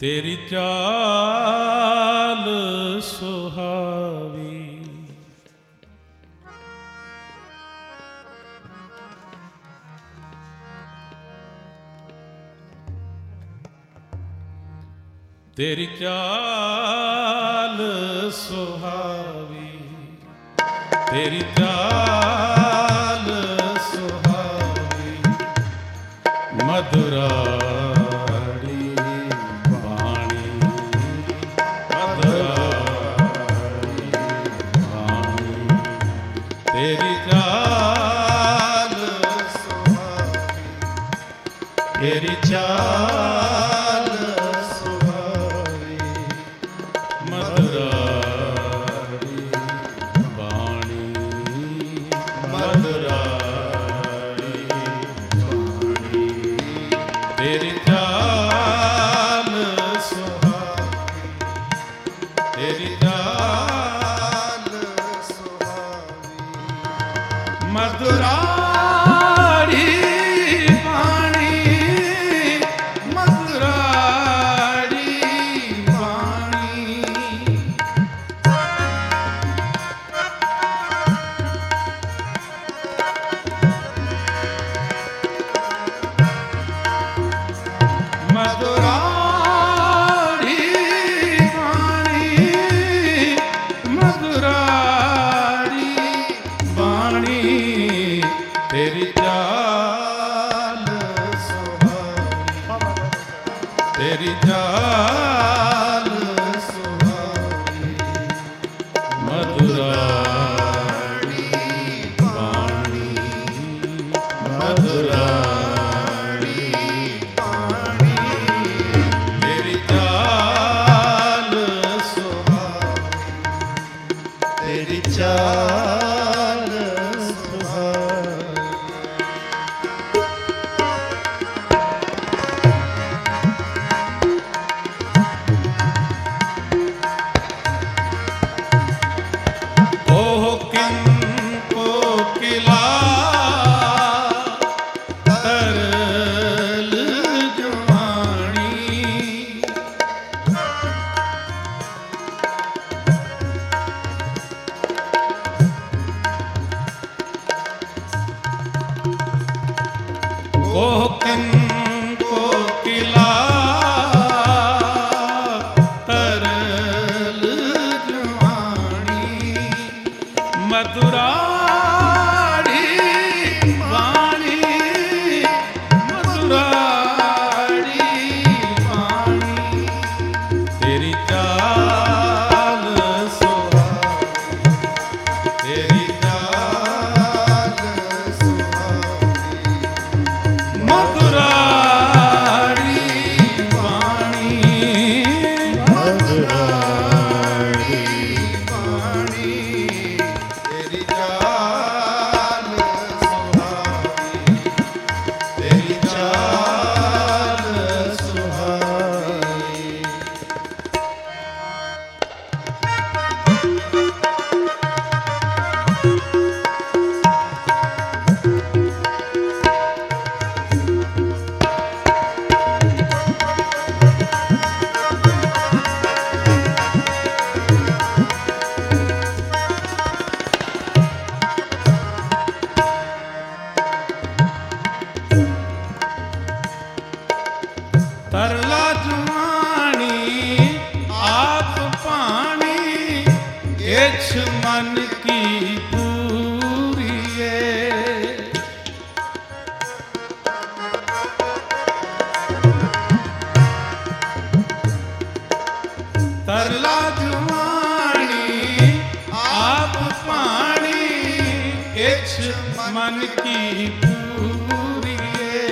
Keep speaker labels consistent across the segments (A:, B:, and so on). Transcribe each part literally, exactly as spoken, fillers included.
A: तेरी चाल सुहावी, तेरी चाल सुहावी, तेरी चाल सुहावी, मधुरा तेरी चाल सुहावी, तेरी चाल सुहावी, मधुरारी वाणी, मधुरारी वाणी, तेरी चाल सुहावी, तेरी चाल मधुरारी वाणी, मधुरारी वाणी, मधुरारी वाणी, मधुरारी वाणी, तेरी चाल सुहावी, तेरी चाल सुहावी, मधुरारी वाणी, मधुरारी वाणी, तेरी चाल सुहावी, तेरी चाल कोकिन कोकिला तरल जवानी, मधुरारी वाणी, मधुरारी वाणी, तेरी चाल सुहावी, तेरी चाल सुहावी, मधुरारी वाणी, मधुरारी वाणी, तेरी चाल सुहावी, तेरी चाल सुहावी। तरला जवानी आप पानी, इछ मन की पूरी है, तरला जवानी आप पानी, इछ मन की पूरी है,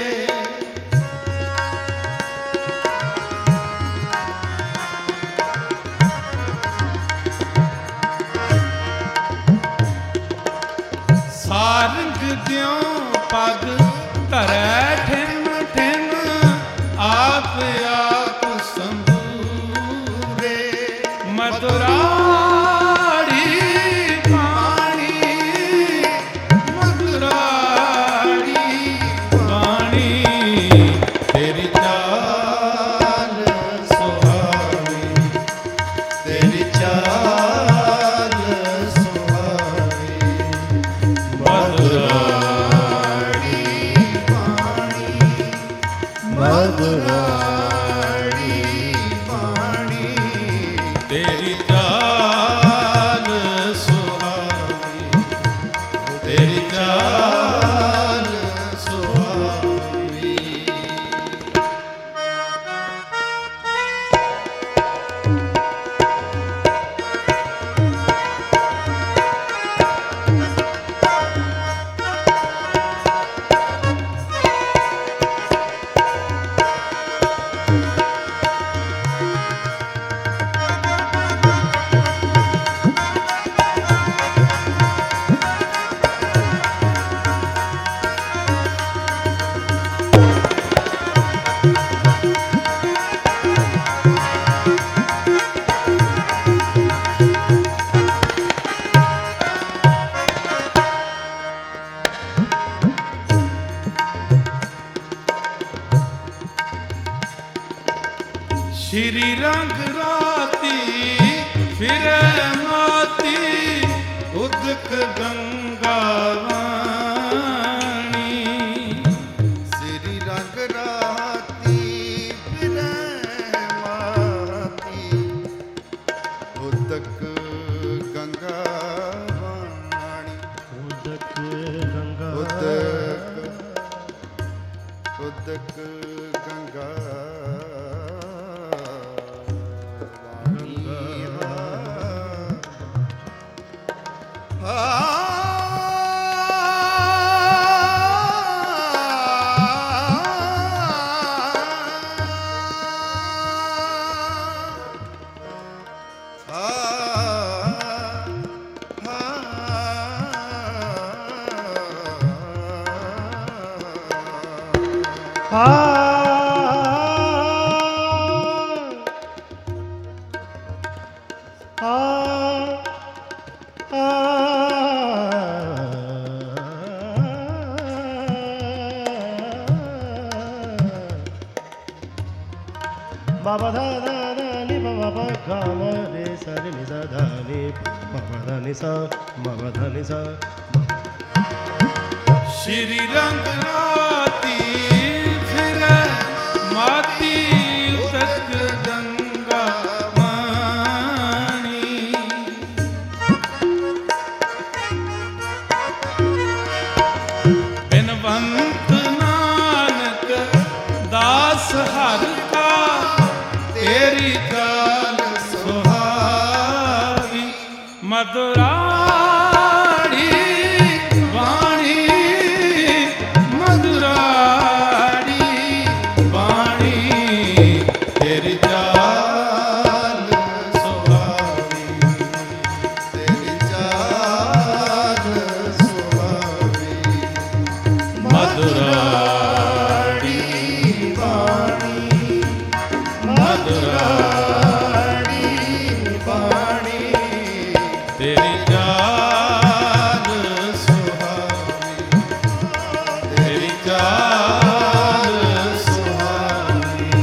A: सारंग द्यों पग धरै ठिन ठिन, आप आप संबूरे, मधुरारी वाणी, मधुरारी श्री रंग राती फिरे माती उदक गंगा वाणी।
B: श्री रंग राती फिरे माती उदक गंगा वाणी।
C: उदक गंगा
B: उदक उदक Ganga
C: Baba da da da ni baba ba ga ma re sa re ni sa da ni baba da ni sa baba da ni sa।
A: Shri रंग राती फिरे माती उदक गंगा वाणी। बिनवंत नानक दास हर का तेरी चाल सुहावी। मधुराड़ी वाणी मधुराड़ी वाणी तेरी चाल सुहावी।
B: तेरी चाल सुहावी।
A: मधुराड़ी वाणी मधुराड़ी
B: वाणी
A: तेरी चाल सुहावी। तेरी चाल सुहावी।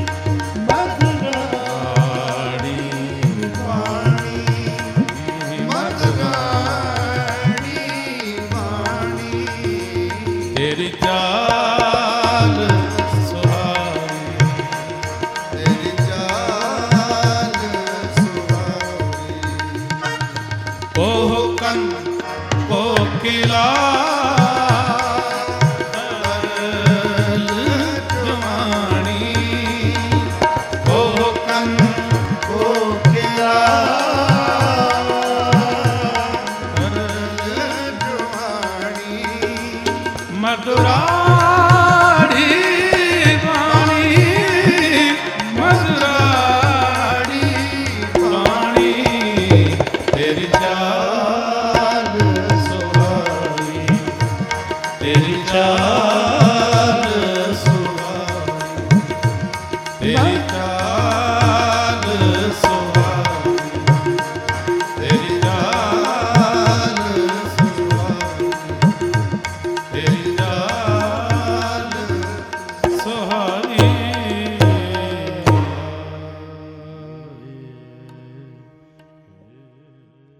A: मधुराड़ी
B: वाणी मधुराणी वाणी
A: तेरी चाल सुहावी।
B: तेरी चाल सुहावी।
A: ओह कन कोकिला तरल जवानी। ओह कन कोकिला
B: जुवाणी
A: मधुराड़ी वाणी मधुराड़ी वाणी तेरी चाल सुहावी। तेरी चाल सुहावी। तेरी चाल